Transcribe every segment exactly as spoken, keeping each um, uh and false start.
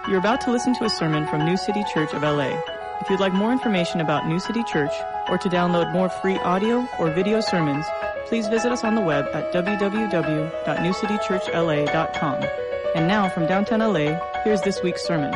You're about to listen to a sermon from New City Church of L A. If you'd like more information about New City Church or to download more free audio or video sermons, please visit us on the web at w w w dot new city church l a dot com. And now from downtown L A, here's this week's sermon.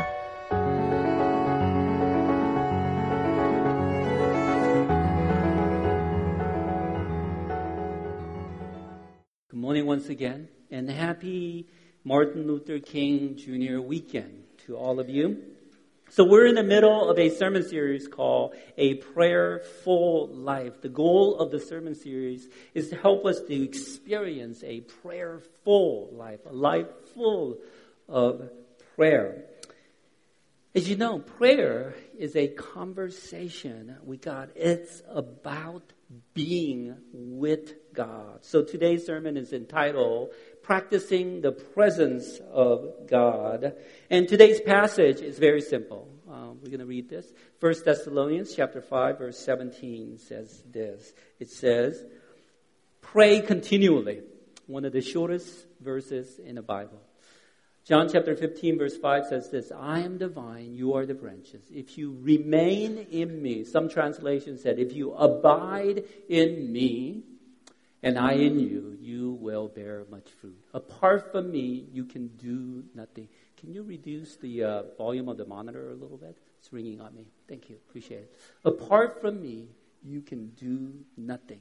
Good morning once again, and happy Martin Luther King Junior weekend to all of you. So we're in the middle of a sermon series called A Prayerful Life. The goal of the sermon series is to help us to experience a prayerful life, a life full of prayer. As you know, prayer is a conversation with God. It's about being with God. So today's sermon is entitled Practicing the Presence of God. And today's passage is very simple. Um, we're going to read this. First Thessalonians chapter five, verse seventeen says this. It says, pray continually. One of the shortest verses in the Bible. John chapter fifteen, verse five says this, I am the vine, you are the branches. If you remain in me, some translations said, if you abide in me and I in you, you will bear much fruit. Apart from me, you can do nothing. Can you reduce the uh, volume of the monitor a little bit? It's ringing on me. Thank you. Appreciate it. Apart from me, you can do nothing.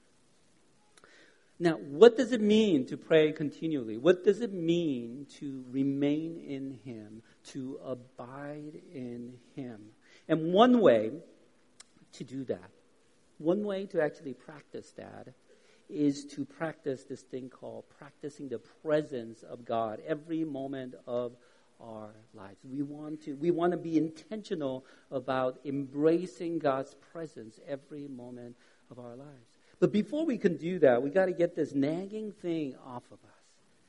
Now, what does it mean to pray continually? What does it mean to remain in Him, to abide in Him? And one way to do that, one way to actually practice that, is to practice this thing called practicing the presence of God every moment of our lives. We want to, we want to be intentional about embracing God's presence every moment of our lives. But before we can do that, we got to get this nagging thing off of us.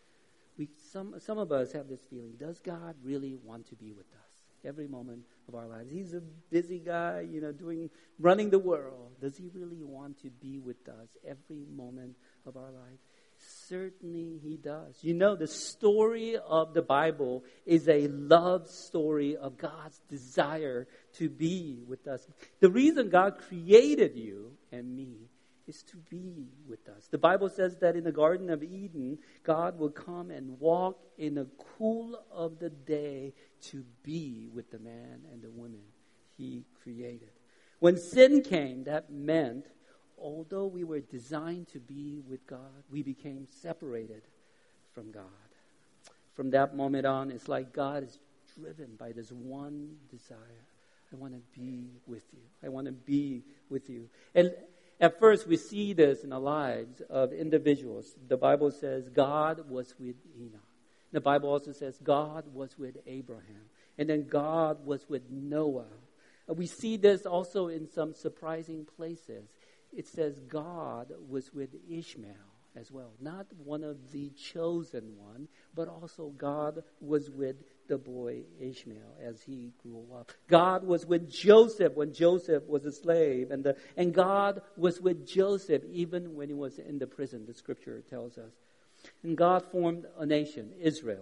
We, some, some of us have this feeling, does God really want to be with us every moment of our lives? He's a busy guy, you know, doing, running the world. Does He really want to be with us every moment of our life? Certainly He does. You know, the story of the Bible is a love story of God's desire to be with us. The reason God created you and me is to be with us. The Bible says that in the Garden of Eden, God will come and walk in the cool of the day to be with the man and the woman He created. When sin came, that meant, although we were designed to be with God, we became separated from God. From that moment on, it's like God is driven by this one desire. I want to be with you. I want to be with you. And at first, we see this in the lives of individuals. The Bible says God was with Enoch. The Bible also says God was with Abraham. And then God was with Noah. We see this also in some surprising places. It says God was with Ishmael as well. Not one of the chosen one, but also God was with the boy Ishmael as he grew up. God was with Joseph when Joseph was a slave. And, the, and God was with Joseph even when he was in the prison, the scripture tells us. And God formed a nation, Israel,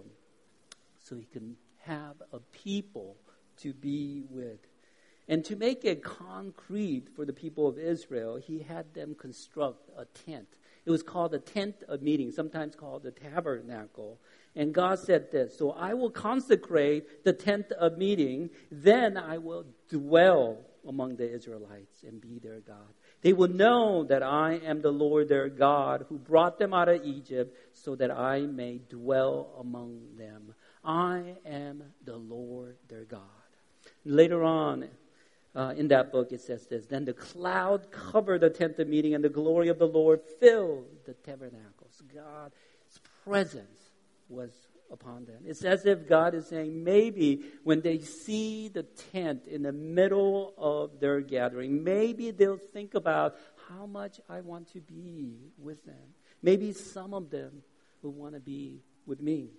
so He can have a people to be with. And to make it concrete for the people of Israel, He had them construct a tent. It was called the tent of meeting, sometimes called the tabernacle. And God said this, so I will consecrate the tent of meeting, then I will dwell among the Israelites and be their God. They will know that I am the Lord their God who brought them out of Egypt so that I may dwell among them. I am the Lord their God. Later on, Uh, in that book, it says this, then the cloud covered the tent of meeting and the glory of the Lord filled the tabernacles. God's presence was upon them. It's as if God is saying, maybe when they see the tent in the middle of their gathering, maybe they'll think about how much I want to be with them. Maybe some of them will want to be with me.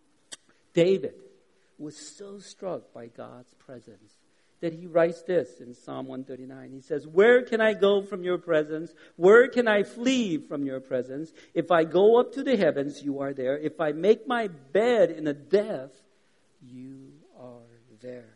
David was so struck by God's presence that he writes this in Psalm one thirty-nine. He says, where can I go from your presence? Where can I flee from your presence? If I go up to the heavens, you are there. If I make my bed in the depth, you are there.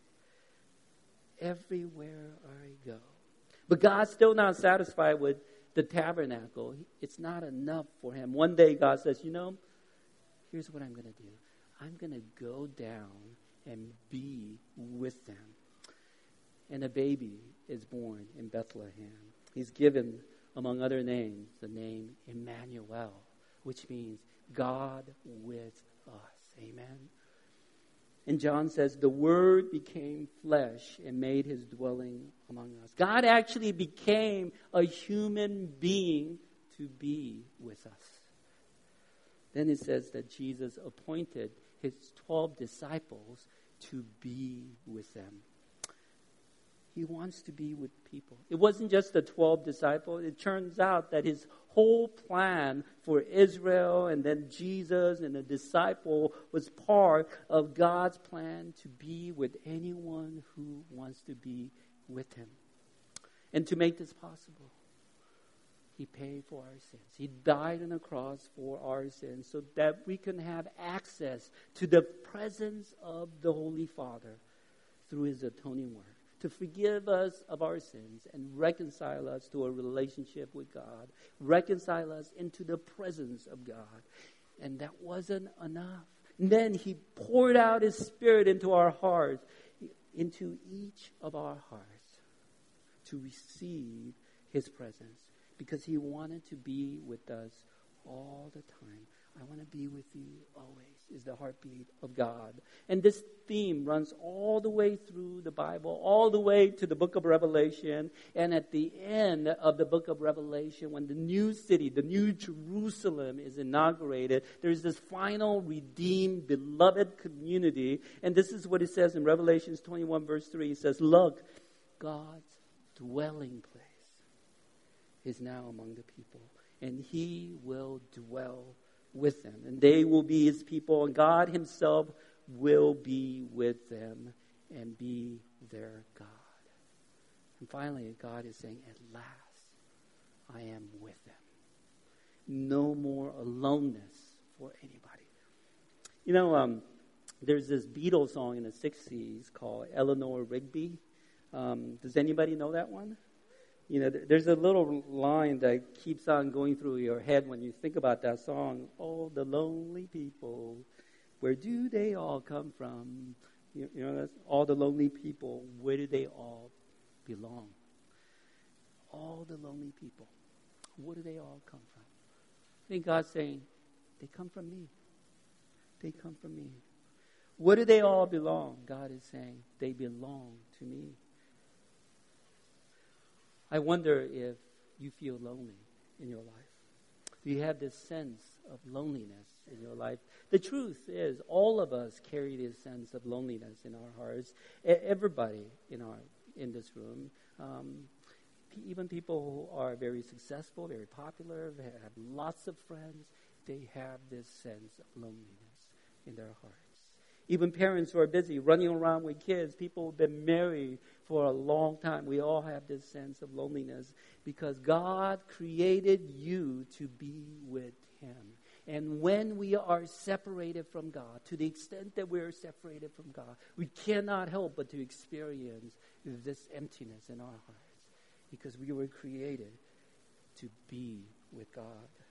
Everywhere I go. But God's still not satisfied with the tabernacle. It's not enough for him. One day God says, you know, here's what I'm going to do. I'm going to go down and be with them. And a baby is born in Bethlehem. He's given, among other names, the name Emmanuel, which means God with us. Amen. And John says, the Word became flesh and made his dwelling among us. God actually became a human being to be with us. Then it says that Jesus appointed his twelve disciples to be with them. He wants to be with people. It wasn't just the twelve disciples. It turns out that his whole plan for Israel and then Jesus and the disciple was part of God's plan to be with anyone who wants to be with him. And to make this possible, he paid for our sins. He died on the cross for our sins so that we can have access to the presence of the Holy Father through his atoning work, to forgive us of our sins and reconcile us to a relationship with God, reconcile us into the presence of God. And that wasn't enough. And then he poured out his Spirit into our hearts, into each of our hearts, to receive his presence, because he wanted to be with us all the time. I want to be with you always, is the heartbeat of God. And this theme runs all the way through the Bible, all the way to the book of Revelation. And at the end of the book of Revelation, when the new city, the new Jerusalem is inaugurated, there's this final redeemed, beloved community. And this is what it says in Revelation twenty-one, verse three. It says, look, God's dwelling place is now among the people, and he will dwell with them, and they will be his people, and God himself will be with them and be their God. And finally, God is saying, at last, I am with them. No more aloneness for anybody. You know, um, there's this Beatles song in the sixties called Eleanor Rigby. Um, does anybody know that one? You know, there's a little line that keeps on going through your head when you think about that song. Oh, the lonely people, where do they all come from? You, you know, that's all the lonely people, where do they all belong? All the lonely people, where do they all come from? I think God's saying, they come from me. They come from me. Where do they all belong? God is saying, they belong to me. I wonder if you feel lonely in your life. Do you have this sense of loneliness in your life? The truth is, all of us carry this sense of loneliness in our hearts. Everybody in our in this room, um, even people who are very successful, very popular, have lots of friends, they have this sense of loneliness in their hearts. Even parents who are busy running around with kids, people who have been married for a long time, we all have this sense of loneliness because God created you to be with him. And when we are separated from God, to the extent that we are separated from God, we cannot help but to experience this emptiness in our hearts because we were created to be with God.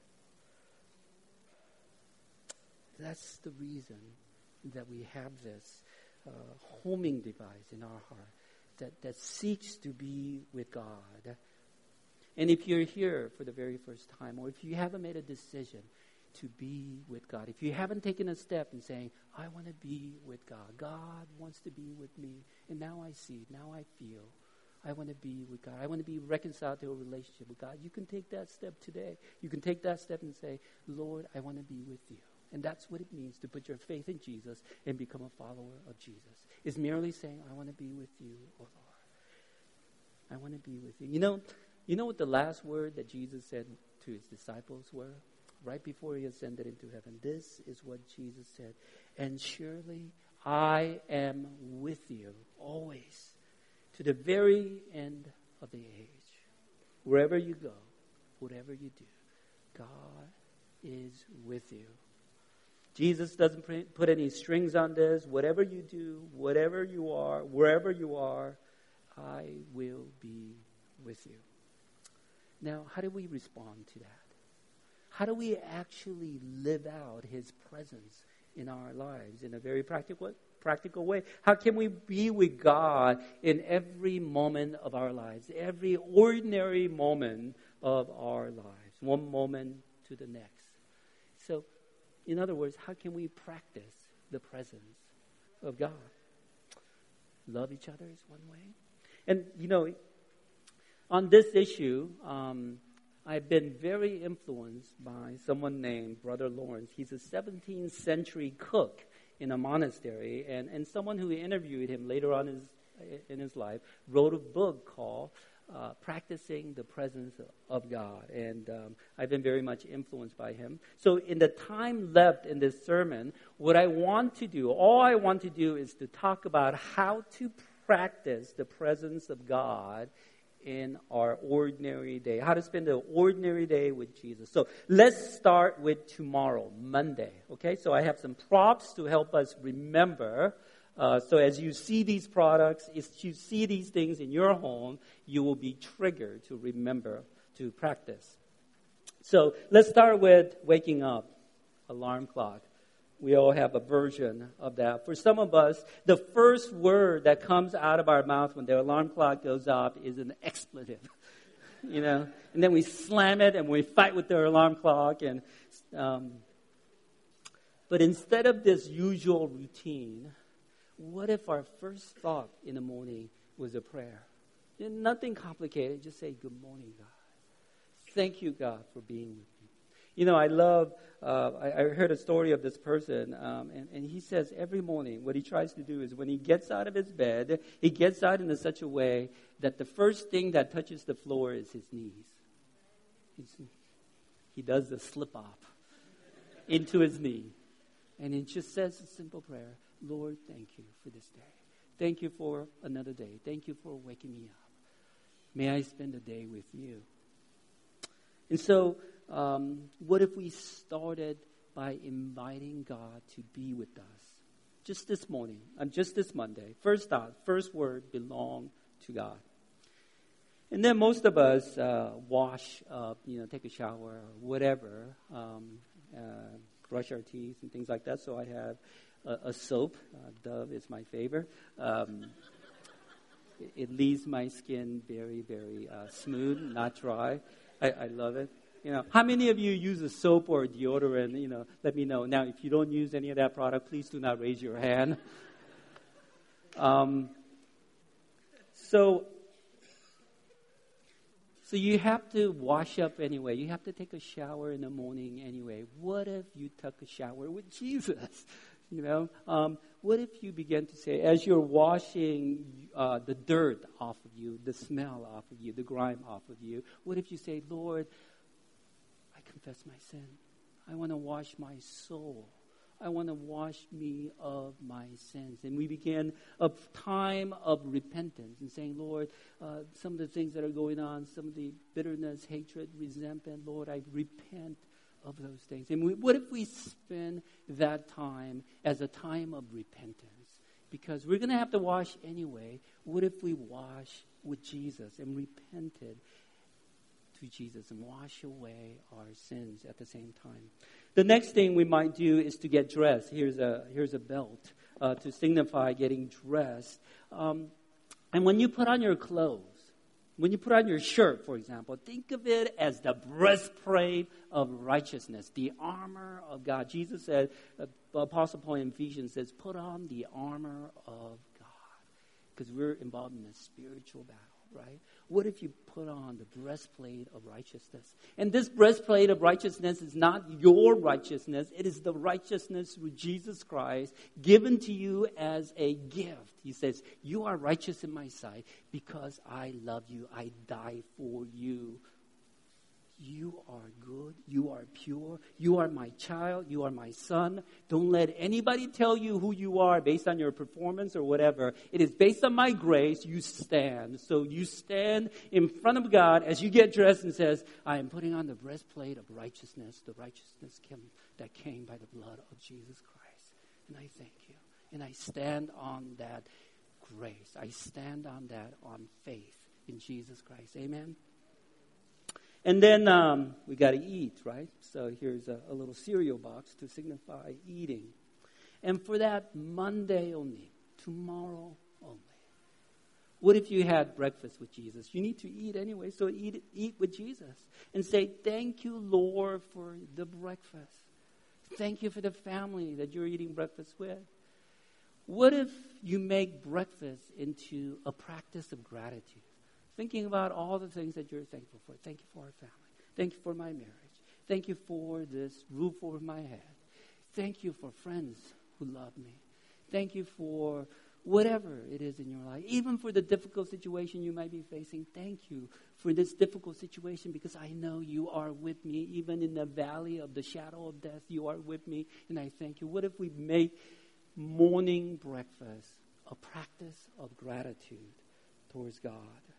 That's the reason that we have this uh, homing device in our heart that, that seeks to be with God. And if you're here for the very first time, or if you haven't made a decision to be with God, if you haven't taken a step in saying, I want to be with God, God wants to be with me, and now I see, now I feel, I want to be with God, I want to be reconciled to a relationship with God, you can take that step today. You can take that step and say, Lord, I want to be with you. And that's what it means to put your faith in Jesus and become a follower of Jesus. It's merely saying, I want to be with you, oh Lord. I want to be with you. You know, you know what the last word that Jesus said to his disciples were? Right before he ascended into heaven. This is what Jesus said. And surely I am with you always to the very end of the age. Wherever you go, whatever you do, God is with you. Jesus doesn't put any strings on this. Whatever you do, whatever you are, wherever you are, I will be with you. Now, how do we respond to that? How do we actually live out His presence in our lives in a very practical, practical way? How can we be with God in every moment of our lives, every ordinary moment of our lives, one moment to the next? So, in other words, how can we practice the presence of God? Love each other is one way. And, you know, on this issue, um, I've been very influenced by someone named Brother Lawrence. He's a seventeenth century cook in a monastery, and, and someone who interviewed him later on his, in his life wrote a book called uh, Practicing the Presence of God. And um, I've been very much influenced by him. So in the time left in this sermon, what I want to do, all I want to do is to talk about how to practice the presence of God in our ordinary day, how to spend an ordinary day with Jesus. So let's start with tomorrow, Monday, okay? So I have some props to help us remember. Uh, so as you see these products, as you see these things in your home, you will be triggered to remember, to practice. So let's start with waking up, alarm clock. We all have a version of that. For some of us, the first word that comes out of our mouth when the alarm clock goes off is an expletive, you know. And then we slam it and we fight with the alarm clock. And um, but instead of this usual routine, what if our first thought in the morning was a prayer? Nothing complicated. Just say, "Good morning, God. Thank you, God, for being with me." You know, I love, uh, I, I heard a story of this person, um, and, and he says every morning what he tries to do is when he gets out of his bed, he gets out in such a way that the first thing that touches the floor is his knees. He's, he does the slip-up into his knee. And he just says a simple prayer, "Lord, thank you for this day. Thank you for another day. Thank you for waking me up. May I spend a day with you." And so, Um, what if we started by inviting God to be with us? Just this morning, um, just this Monday. First thought, first word, belong to God. And then most of us uh, wash up, you know, take a shower or whatever, um, uh, brush our teeth and things like that. So I have a, a soap. Uh, Dove is my favorite. Um, it, it leaves my skin very, very uh, smooth, not dry. I, I love it. You know, how many of you use a soap or a deodorant? You know, let me know. Now, if you don't use any of that product, please do not raise your hand. Um, so, so you have to wash up anyway. You have to take a shower in the morning anyway. What if you took a shower with Jesus? You know, um, what if you begin to say, as you're washing uh, the dirt off of you, the smell off of you, the grime off of you, what if you say, "Lord, confess my sin. I want to wash my soul. I want to wash me of my sins." And we begin a time of repentance and saying, "Lord, uh, some of the things that are going on, some of the bitterness, hatred, resentment, Lord, I repent of those things." And we, what if we spend that time as a time of repentance? Because we're going to have to wash anyway. What if we wash with Jesus and repented to Jesus and wash away our sins at the same time? The next thing we might do is to get dressed. Here's a here's a belt uh, to signify getting dressed. Um, and when you put on your clothes, when you put on your shirt, for example, think of it as the breastplate of righteousness, the armor of God. Jesus said, uh, Apostle Paul in Ephesians says, "Put on the armor of God," because we're involved in a spiritual battle, right? What if you put on the breastplate of righteousness? And this breastplate of righteousness is not your righteousness. It is the righteousness through Jesus Christ given to you as a gift. He says, "You are righteous in my sight because I love you. I die for you. You are good. You are pure. You are my child. You are my son. Don't let anybody tell you who you are based on your performance or whatever. It is based on my grace. You stand." So you stand in front of God as you get dressed and says, "I am putting on the breastplate of righteousness. The righteousness that came by the blood of Jesus Christ. And I thank you. And I stand on that grace. I stand on that on faith in Jesus Christ. Amen. And then um, we got to eat, right? So here's a, a little cereal box to signify eating. And for that, Monday only, tomorrow only. What if you had breakfast with Jesus? You need to eat anyway, so eat eat with Jesus. And say, thank you, Lord, for the breakfast. Thank you for the family that you're eating breakfast with. What if you make breakfast into a practice of gratitude? Thinking about all the things that you're thankful for. Thank you for our family. Thank you for my marriage. Thank you for this roof over my head. Thank you for friends who love me. Thank you for whatever it is in your life. Even for the difficult situation you might be facing. Thank you for this difficult situation because I know you are with me. Even in the valley of the shadow of death, you are with me. And I thank you. What if we make morning breakfast a practice of gratitude towards God?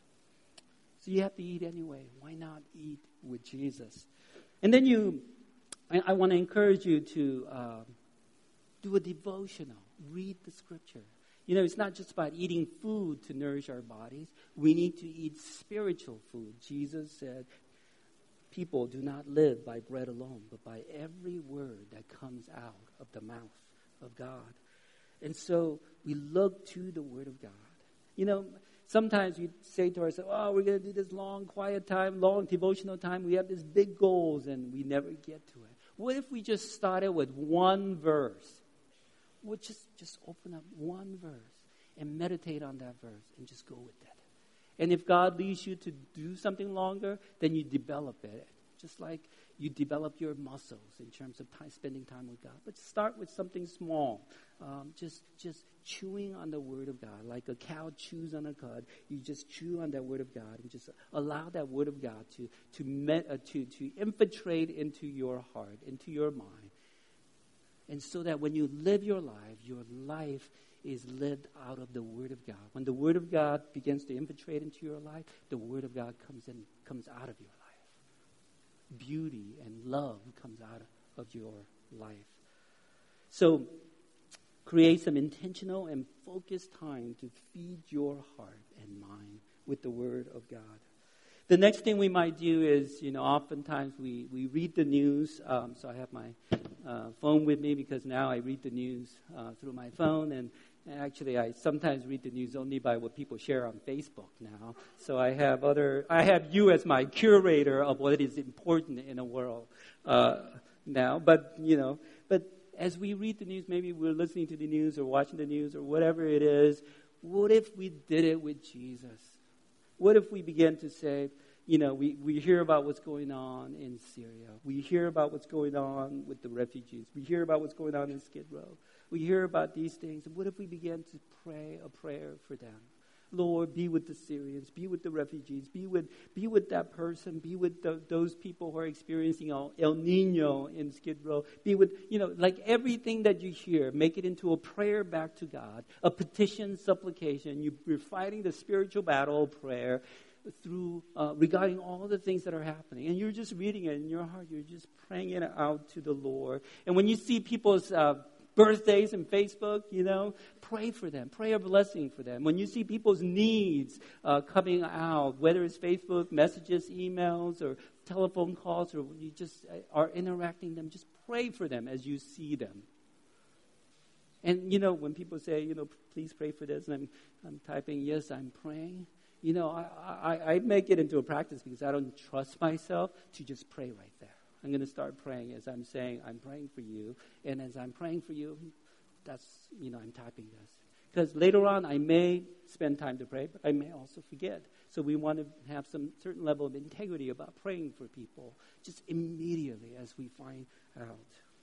So you have to eat anyway. Why not eat with Jesus? And then you, I, I want to encourage you to uh, do a devotional. Read the scripture. You know, it's not just about eating food to nourish our bodies. We need to eat spiritual food. Jesus said, people do not live by bread alone, but by every word that comes out of the mouth of God. And so we look to the Word of God. You know, sometimes we say to ourselves, oh, we're going to do this long, quiet time, long devotional time. We have these big goals, and we never get to it. What if we just started with one verse? We'll just, just open up one verse and meditate on that verse and just go with it. And if God leads you to do something longer, then you develop it. Just like you develop your muscles in terms of time, spending time with God. But start with something small. Um, just just chewing on the Word of God. Like a cow chews on a cud. You just chew on that Word of God and just allow that Word of God to to, met, uh, to, to infiltrate into your heart, into your mind. And so that when you live your life, your life is lived out of the Word of God. When the Word of God begins to infiltrate into your life, the Word of God comes in, comes out of your life. Beauty and love comes out of your life. So create some intentional and focused time to feed your heart and mind with the Word of God. The next thing we might do is, you know, oftentimes we, we read the news. Um, so I have my uh, phone with me because now I read the news uh, through my phone. And actually, I sometimes read the news only by what people share on Facebook now. So I have other, I have you as my curator of what is important in the world uh, now. But, you know, but as we read the news, maybe we're listening to the news or watching the news or whatever it is, what if we did it with Jesus? What if we begin to say, you know, we, we hear about what's going on in Syria. We hear about what's going on with the refugees. We hear about what's going on in Skid Row. We hear about these things. What if we begin to pray a prayer for them? Lord, be with the Syrians, be with the refugees, be with be with that person, be with the, those people who are experiencing El, El Nino in Skid Row. Be with, you know, like everything that you hear, make it into a prayer back to God, a petition, supplication. You, you're fighting the spiritual battle of prayer through uh, regarding all the things that are happening. And you're just reading it in your heart. You're just praying it out to the Lord. And when you see people's uh, birthdays and Facebook, you know, pray for them. Pray a blessing for them. When you see people's needs uh, coming out, whether it's Facebook, messages, emails, or telephone calls, or you just are interacting them, just pray for them as you see them. And, you know, when people say, you know, please pray for this, and I'm, I'm typing, yes, I'm praying, you know, I, I, I make it into a practice because I don't trust myself to just pray right there. I'm going to start praying as I'm saying, I'm praying for you. And as I'm praying for you, that's, you know, I'm typing this. Because later on, I may spend time to pray, but I may also forget. So we want to have some certain level of integrity about praying for people just immediately as we find out.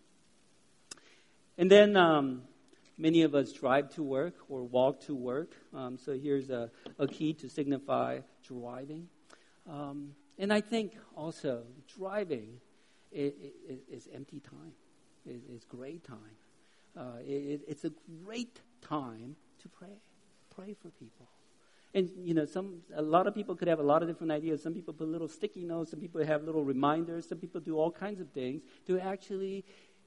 And then um, many of us drive to work or walk to work. Um, so here's a, a key to signify driving. Um, and I think also driving It, it, it's empty time. It, it's great time. Uh, it, it's a great time to pray. Pray for people. And, you know, some a lot of people could have a lot of different ideas. Some people put little sticky notes. Some people have little reminders. Some people do all kinds of things to actually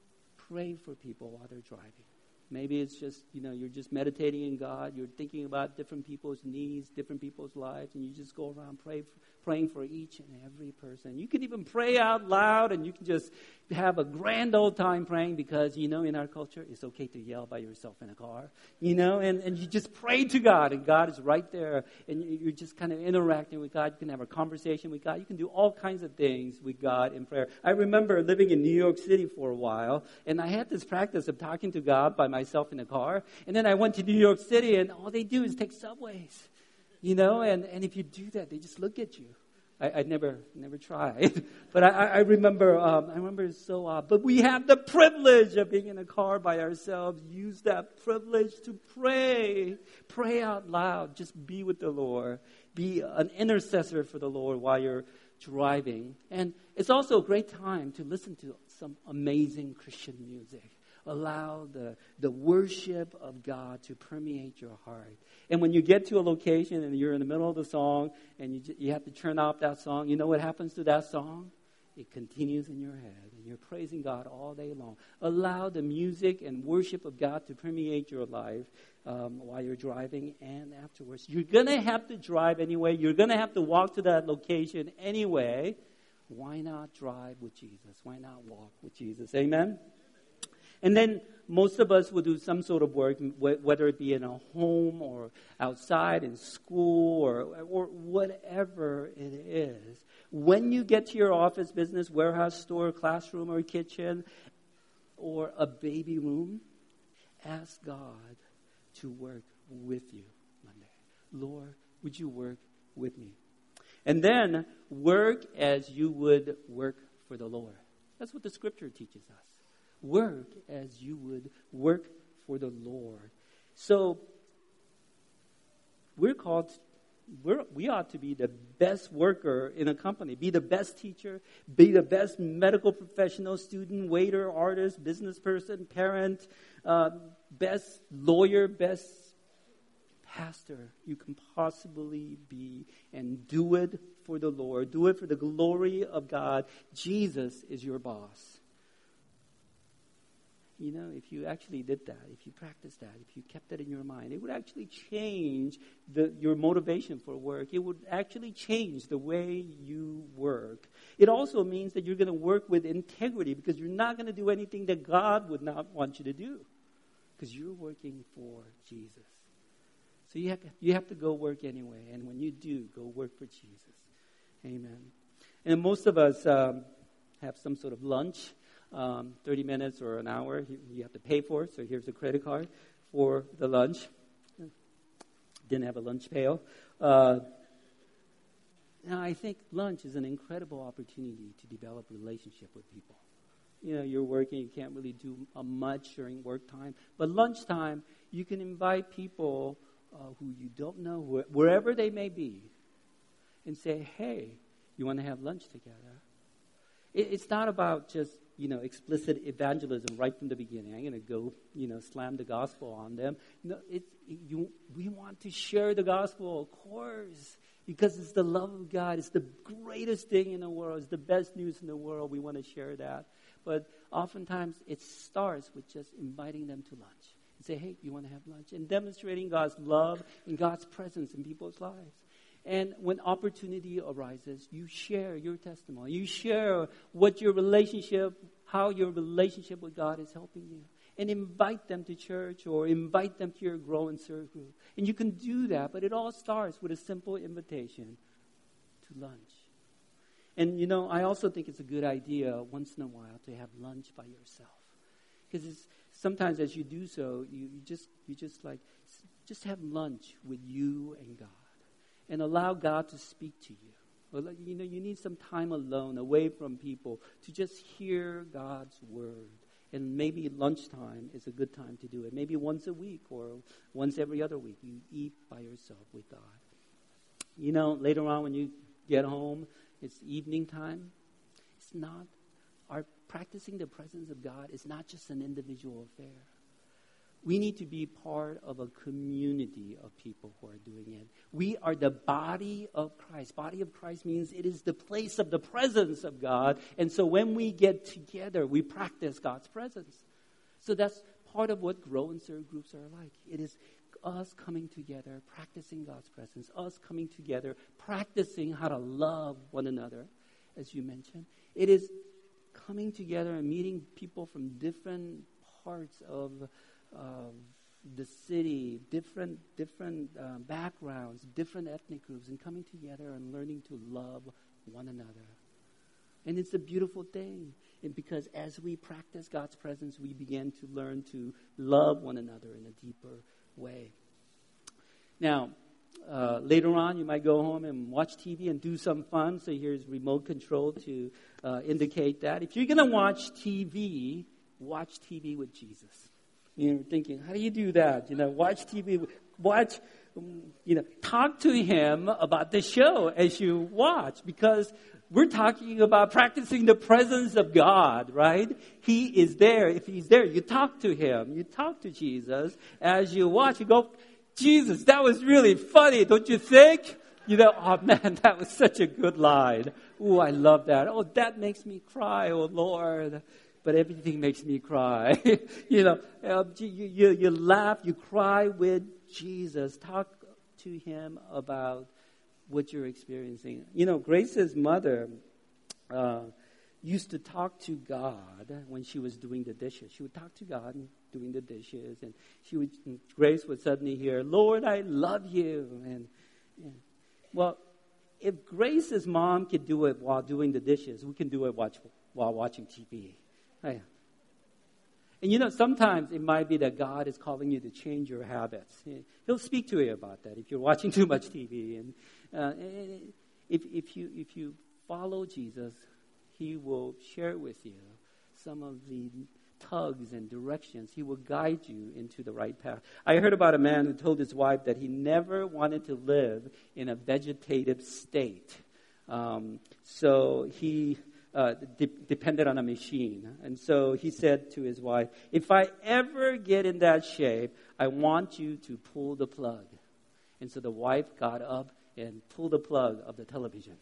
pray for people while they're driving. Maybe it's just, you know, you're just meditating in God. You're thinking about different people's needs, different people's lives, and you just go around pray, praying for each and every person. You can even pray out loud, and you can just have a grand old time praying because, you know, in our culture, it's okay to yell by yourself in a car, you know, and, and you just pray to God, and God is right there, and you're just kind of interacting with God. You can have a conversation with God. You can do all kinds of things with God in prayer. I remember living in New York City for a while, and I had this practice of talking to God by myself in a car, and then I went to New York City, and all they do is take subways, you know, and, and if you do that, they just look at you. I, I never, never tried, but I, I remember, um, I remember it's so odd. But we have the privilege of being in a car by ourselves. Use that privilege to pray, pray out loud. Just be with the Lord. Be an intercessor for the Lord while you're driving. And it's also a great time to listen to some amazing Christian music. Allow the, the worship of God to permeate your heart. And when you get to a location and you're in the middle of the song and you, you have to turn off that song, you know what happens to that song? It continues in your head and you're praising God all day long. Allow the music and worship of God to permeate your life um, while you're driving and afterwards. You're going to have to drive anyway. You're going to have to walk to that location anyway. Why not drive with Jesus? Why not walk with Jesus? Amen? And then most of us will do some sort of work, whether it be in a home or outside in school or, or whatever it is. When you get to your office, business, warehouse, store, classroom, or kitchen, or a baby room, ask God to work with you Monday. Lord, would you work with me? And then work as you would work for the Lord. That's what the scripture teaches us. Work as you would work for the Lord. So we're called, we're, we ought to be the best worker in a company. Be the best teacher. Be the best medical professional, student, waiter, artist, business person, parent, uh, best lawyer, best pastor you can possibly be. And do it for the Lord. Do it for the glory of God. Jesus is your boss. You know, if you actually did that, if you practiced that, if you kept that in your mind, it would actually change the, your motivation for work. It would actually change the way you work. It also means that you're going to work with integrity because you're not going to do anything that God would not want you to do because you're working for Jesus. So you have to, you have to go work anyway. And when you do, go work for Jesus. Amen. And most of us um, have some sort of lunch. Um, thirty minutes or an hour, you have to pay for it. So here's a credit card for the lunch. Didn't have a lunch pail. Uh, now, I think lunch is an incredible opportunity to develop a relationship with people. You know, you're working, you can't really do uh, much during work time. But lunchtime, you can invite people uh, who you don't know, wh- wherever they may be, and say, hey, you want to have lunch together? It, it's not about just you know, explicit evangelism right from the beginning. I'm going to go, you know, slam the gospel on them. No, it's, you, we want to share the gospel, of course, because it's the love of God. It's the greatest thing in the world. It's the best news in the world. We want to share that. But oftentimes it starts with just inviting them to lunch. And say, hey, you want to have lunch? And demonstrating God's love and God's presence in people's lives. And when opportunity arises, you share your testimony. You share what your relationship, how your relationship with God is helping you. And invite them to church or invite them to your grow and serve group. And you can do that, but it all starts with a simple invitation to lunch. And, you know, I also think it's a good idea once in a while to have lunch by yourself. Because sometimes as you do so, you, you just you just like, just have lunch with you and God. And allow God to speak to you. Well, you know, you need some time alone, away from people, to just hear God's word. And maybe lunchtime is a good time to do it. Maybe once a week or once every other week, you eat by yourself with God. You know, later on when you get home, it's evening time. It's not, our practicing the presence of God is not just an individual affair. We need to be part of a community of people who are doing it. We are the body of Christ. Body of Christ means it is the place of the presence of God. And so when we get together, we practice God's presence. So that's part of what Grow and Serve groups are like. It is us coming together, practicing God's presence, us coming together, practicing how to love one another, as you mentioned. It is coming together and meeting people from different parts of uh, the city, different different uh, backgrounds, different ethnic groups, and coming together and learning to love one another. And it's a beautiful thing. And because as we practice God's presence, we begin to learn to love one another in a deeper way. Now, uh, later on, you might go home and watch T V and do some fun. So here's remote control to uh, indicate that. If you're going to watch T V, watch T V with Jesus. You're thinking, how do you do that? You know, watch T V, watch, you know, talk to him about the show as you watch, because we're talking about practicing the presence of God, right? He is there. If he's there, you talk to him. You talk to Jesus as you watch. You go, Jesus, that was really funny, don't you think? You know, oh man, that was such a good line. Oh, I love that. Oh, that makes me cry, oh Lord. But everything makes me cry. you know, you, you, you laugh, you cry with Jesus. Talk to him about what you're experiencing. You know, Grace's mother uh, used to talk to God when she was doing the dishes. She would talk to God and doing the dishes, and she would. And Grace would suddenly hear, "Lord, I love you." And, and well, if Grace's mom could do it while doing the dishes, we can do it watch, while watching T V. Right? And you know, sometimes it might be that God is calling you to change your habits. He'll speak to you about that if you're watching too much T V. And uh, if if you if you follow Jesus, he will share with you some of the tugs and directions. He will guide you into the right path. I heard about a man who told his wife that he never wanted to live in a vegetative state. Um, so he uh, de- depended on a machine. And so he said to his wife, if I ever get in that shape, I want you to pull the plug. And so the wife got up and pulled the plug of the television.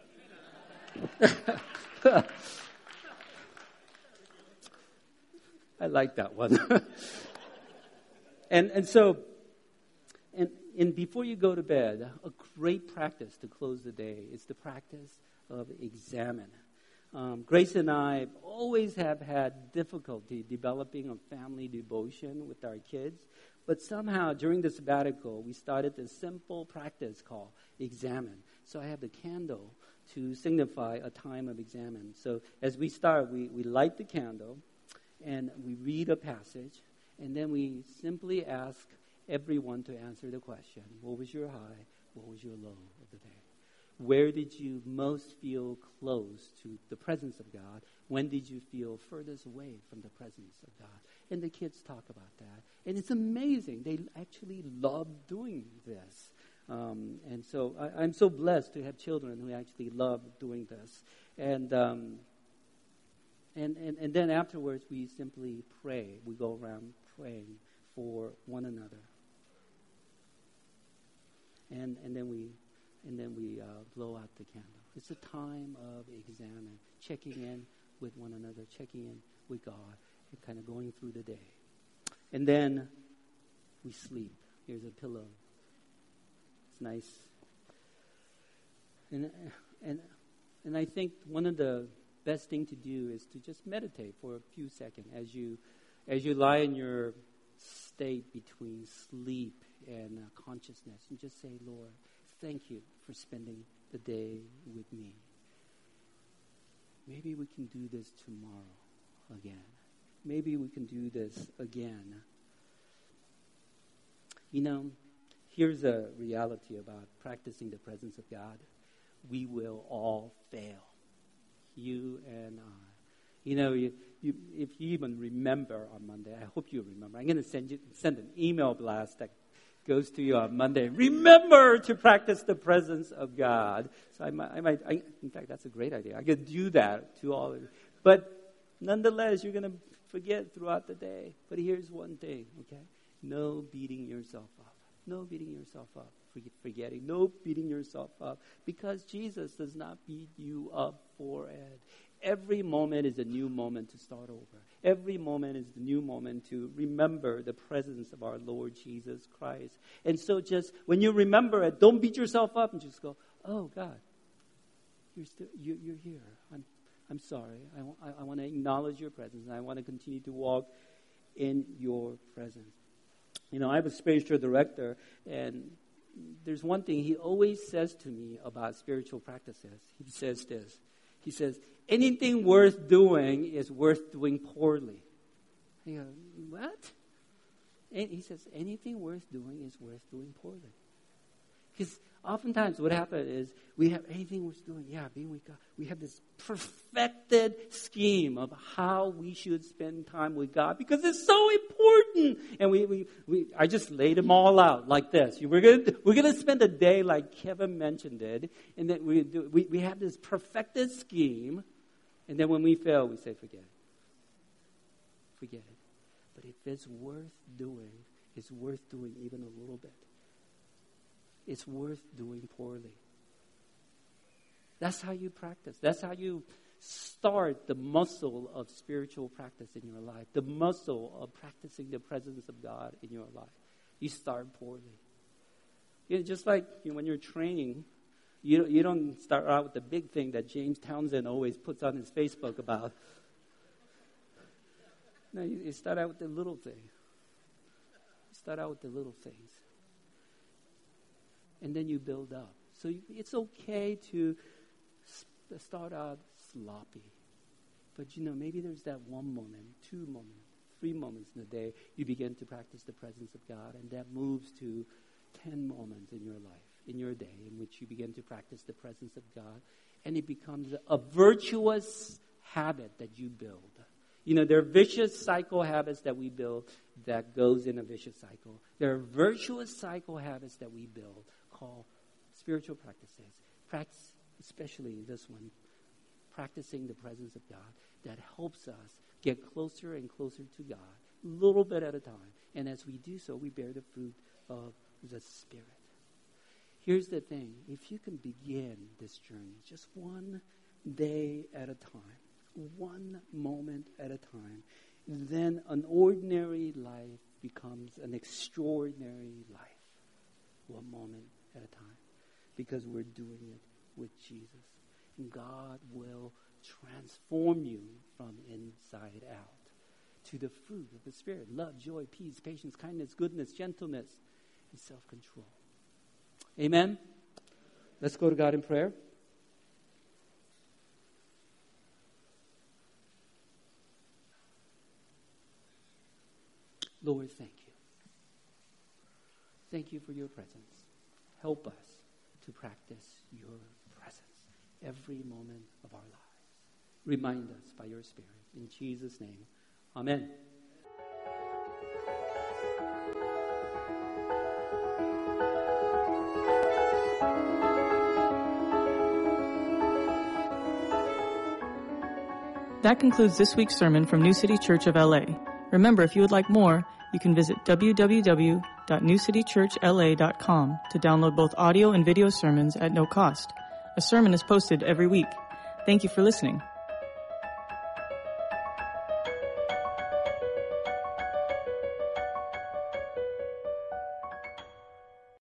I like that one. and and so, and, and before you go to bed, a great practice to close the day is the practice of examine. Um, Grace and I always have had difficulty developing a family devotion with our kids, but somehow during the sabbatical, we started this simple practice called examine. So I have the candle to signify a time of examine. So as we start, we, we light the candle, and we read a passage, and then we simply ask everyone to answer the question, what was your high, what was your low of the day? Where did you most feel close to the presence of God? When did you feel furthest away from the presence of God? And the kids talk about that. And it's amazing. They actually love doing this. Um, and so I, I'm so blessed to have children who actually love doing this. And um And, and and then afterwards, we simply pray. We go around praying for one another, and and then we and then we uh, blow out the candle. It's a time of examine, checking in with one another, checking in with God, and kind of going through the day. And then we sleep. Here's a pillow. It's nice. And and and I think one of the best thing to do is to just meditate for a few seconds as you as you lie in your state between sleep and uh, consciousness, and just say, Lord, thank you for spending the day with me. Maybe we can do this tomorrow again. Maybe we can do this again. You know, here's a reality about practicing the presence of God. We will all fail. You and I. You know, you, you, if you even remember on Monday, I hope you remember. I'm going to send you send an email blast that goes to you on Monday. Remember to practice the presence of God. So I might, I might I, in fact, that's a great idea. I could do that to all of you. But nonetheless, you're going to forget throughout the day. But here's one thing, okay? No beating yourself up. No beating yourself up. Forgetting. No beating yourself up. Because Jesus does not beat you up for it. Every moment is a new moment to start over. Every moment is the new moment to remember the presence of our Lord Jesus Christ. And so just when you remember it, don't beat yourself up and just go, oh, God, you're, still, you, you're here. I'm, I'm sorry. I, I, I want to acknowledge your presence, and I want to continue to walk in your presence. You know, I have a spiritual director, and there's one thing he always says to me about spiritual practices. He says this. He says, anything worth doing is worth doing poorly. I go, what? And he says, anything worth doing is worth doing poorly. Because oftentimes what happens is we have anything worth doing, yeah, being with God. We have this perfected scheme of how we should spend time with God because it's so important. And we, we, we I just laid them all out like this. We're gonna we're gonna spend a day like Kevin mentioned it, and then we do we, we have this perfected scheme, and then when we fail, we say forget it. Forget it. But if it's worth doing, it's worth doing even a little bit. It's worth doing poorly. That's how you practice. That's how you start the muscle of spiritual practice in your life. The muscle of practicing the presence of God in your life. You start poorly. You know, just like you know, when you're training, you, you don't start out with the big thing that James Townsend always puts on his Facebook about. No, you, you start out with the little thing. You start out with the little things. And then you build up. So you, it's okay to st- start out sloppy. But, you know, maybe there's that one moment, two moments, three moments in a day, you begin to practice the presence of God. And that moves to ten moments in your life, in your day, in which you begin to practice the presence of God. And it becomes a, a virtuous habit that you build. You know, there are vicious cycle habits that we build that goes in a vicious cycle. There are virtuous cycle habits that we build called spiritual practices. Practice, especially this one, practicing the presence of God that helps us get closer and closer to God, a little bit at a time. And as we do so, we bear the fruit of the Spirit. Here's the thing. If you can begin this journey just one day at a time, one moment at a time, then an ordinary life becomes an extraordinary life. One moment at a time. Because we're doing it with Jesus. And God will transform you from inside out to the fruit of the Spirit. Love, joy, peace, patience, kindness, goodness, gentleness, and self-control. Amen? Let's go to God in prayer. Lord, thank you. Thank you for your presence. Help us to practice your presence every moment of our lives. Remind us by your Spirit. In Jesus' name, amen. That concludes this week's sermon from New City Church of L A. Remember, if you would like more, you can visit w w w dot new city church l a dot com to download both audio and video sermons at no cost. A sermon is posted every week. Thank you for listening.